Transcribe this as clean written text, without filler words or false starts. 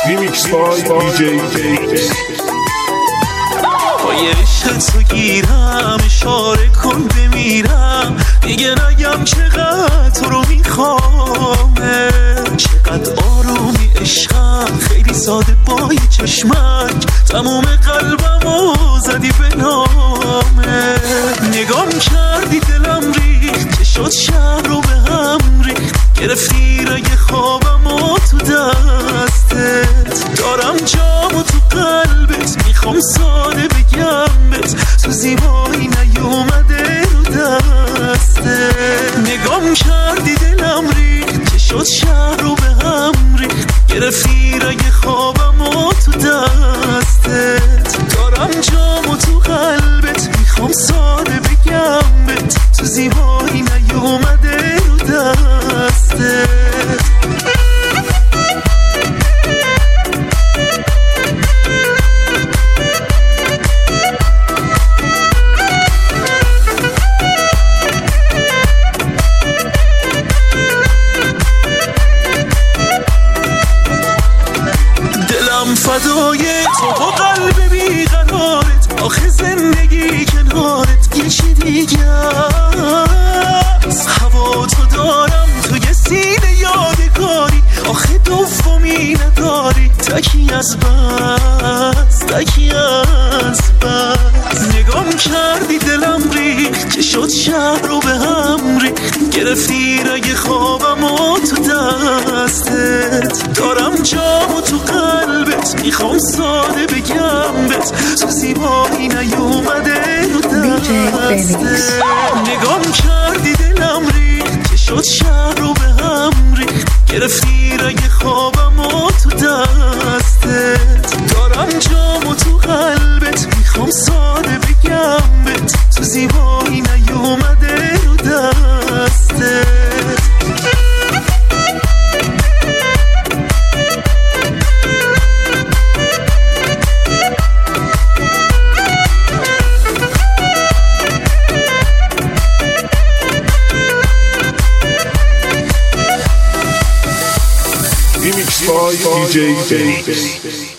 Remix by DJ پای عشقتو گیرم اشاره کن بمیرم دیگه نگم چقدر تو رو میخوامه چقدر آرومی عشقم خیلی ساده پای چشمک تموم قلبمو زدی به نامه نگام کردی دلم ریخت که شد شهر رو به هم ریخت گرفتی رگ خوابمو تو دستت دارم جامو تو قلبت میخوام ساده بگم بت تو زیبایی نیومده رو دستت نگام کردی دلم ریخت که شد شهر رو به هم ریخت گرفتی رگ خوابمو تو دستت دارم جامو تو قلبت میخوام ساده بگم بت تو زیبایی نیومده رو دستت فدای تو با قلب بیقرارت آخه زندگی کنارت یه چی دیگه است هوا تو دارم تو یه سینه یادگاری آخه دومی نداری تکی از بس نگام کردی دلم ریخت که شد شهر رو به هم ریخت گرفتی رگ خوابمو تو دستت دارم جامو تو قلبت میخوام ساده بگم بت تو زیبایی نیومده رو دستت نگام کردی دلم ریخت که شد شهر رو به هم ریخت گرفتی رگ خوابمو تو دستت دارم جامو تو قلبت میخوام ساده بگم بت تو زیبایی نیومده رو دستت Remix by DJ